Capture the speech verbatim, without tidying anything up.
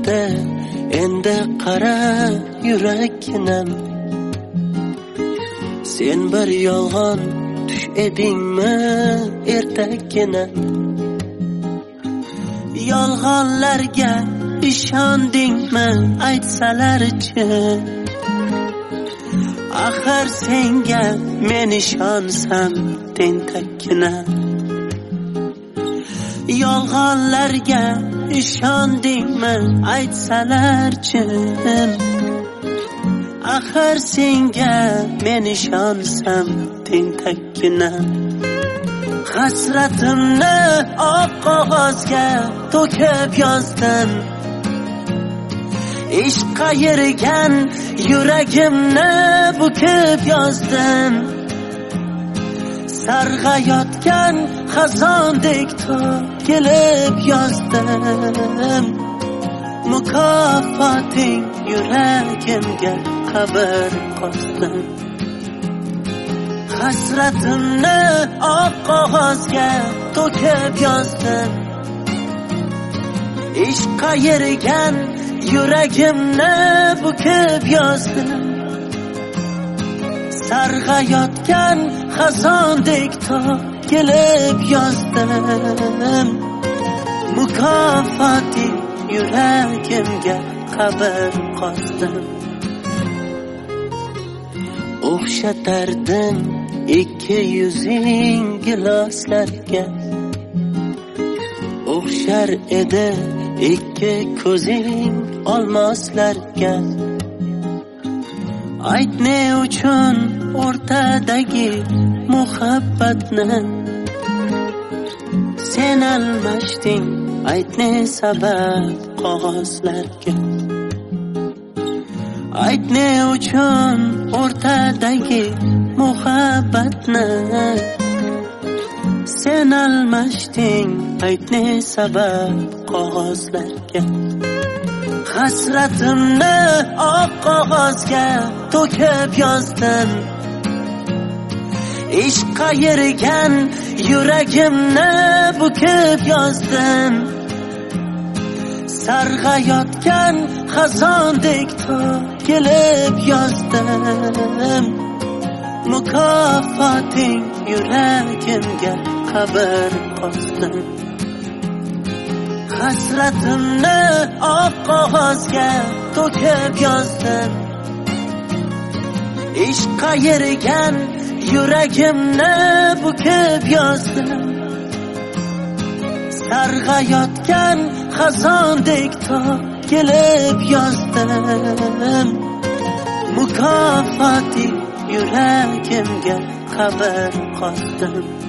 edi endi qara yurakkinam. Sen bir yolg'on tush edingmi ertakkina? Yolg'onlarga ishondingmi aytsalarchi? Axir senga men ishonsam tentakkina. Yolg'onlarga ishondingmi aytsalarchi? Axir senga men ishonsam tentakkina. Hasratimni oq qog'ozga to'kib yozdim. Ishq qayirgan yuragimni bukib yozdim. Sarg'ayotgan xazondek to'kilib yozdim. Mukofoting yuragimga qabr qozdim. Hasratimni oq qog'ozga to'kib yozdim. Ishq qayirgan yuragimni bukib yozdim. Sarg'ayotgan xazondek to'kilib yozdim. Mukofoting yuragimga qabr qozdim. O'xshatarding ikki yuzing giloslarga, o'xshar edi ikki ko'zing olmoslarga. Ayt ne uchun o'rtadagi muhabbatni sen almashding, ayt ne sabab qog'ozlarga. Ayt ne uchun o'rtadagi muhabbatni sen almashding, ayt ne sabab qog'ozlarga. Hasratimni oq qog'ozga to'kib yozdim. Ishq qayirgan yuragimni bukib yozdim. Sarg'ayotgan xazondek to'kilib yozdim. Mukofoting yuragimga qabr qozdim. Hasratimni oq qog'ozga to'kib yozdim. Ishq qayirgan yuragimni bukib yozdim. Sarg'ayotgan xazondek to'kilib yozdim. Mukofoting yuragimga qabr qozdim.